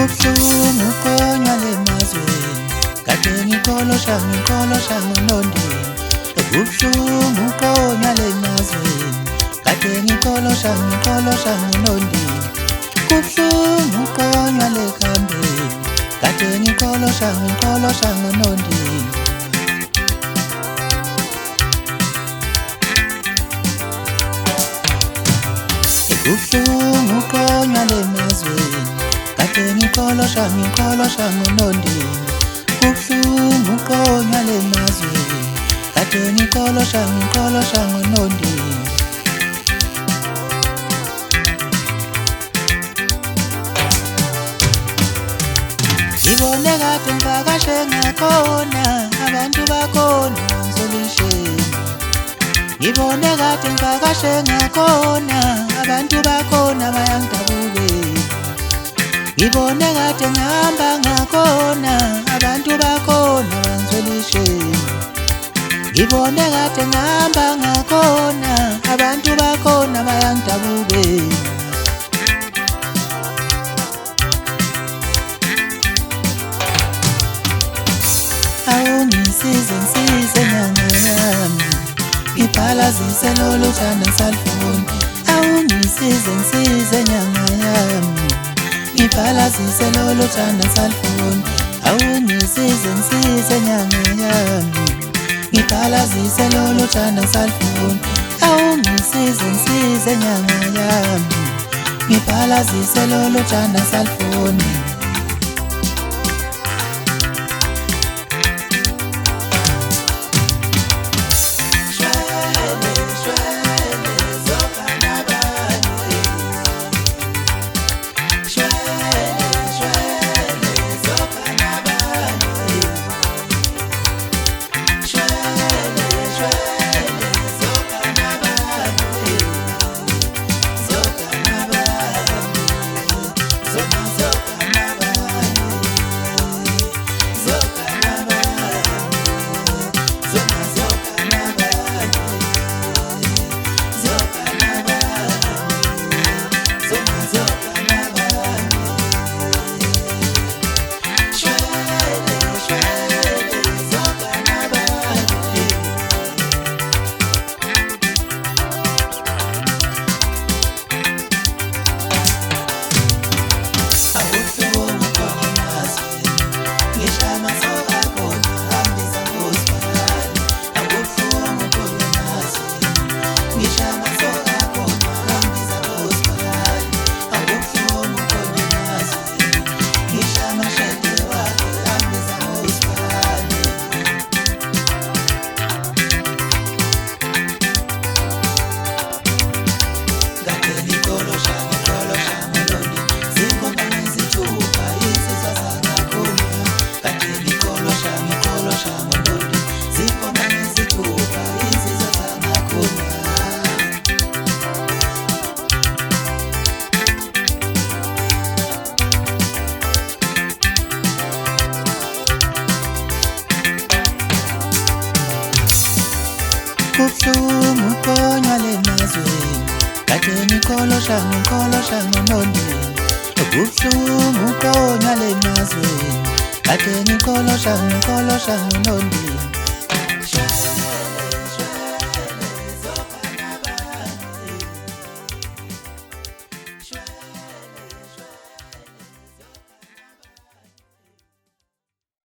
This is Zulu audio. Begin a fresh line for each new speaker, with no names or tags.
Kubuhlungu ukonywa lemazweni, kade ngikolosha nonondini. Kubuhlungu ukonywa lemazweni, kade ngikolosha nonondini. Kubuhlungu ukonywa lekhambeni, kade ngikolosha nonondini. Kubuhlungu ukonywa lemazweni, kade ngikolosha nonondini. Kubuhlungu ukonywa lemazweni, kade ngikolosha nonondini. Ngibone kade ngivakashe ngakhona, abantu bakhona bangizolishela. Ngibone kade ngivakashe ngakhona, abantu bakhona bayangidabukela. Ngibone kade ngihamba ngakhona, abantu bakhona bangizolishela. Ngibone kade ngihamba ngakhona, abantu bakhona bayangidabukela. Awungisize nyanga yami, ngiphalazise lolu thando ngisalufuna. Awungisize nyanga yami, ngiphalazise lolu thando ngisalufuna. Awungisize nyanga yami, ngiphalazise lolu thando ngisalufuna. Awungisize nyanga yami, ngiphalazise lolu thando ngisalufuna. Kubuhlungu ukonywa lemazweni, kade ngikolosha nonondini. Kubuhlungu ukonywa lemazweni, kade ngikolosha nonondini.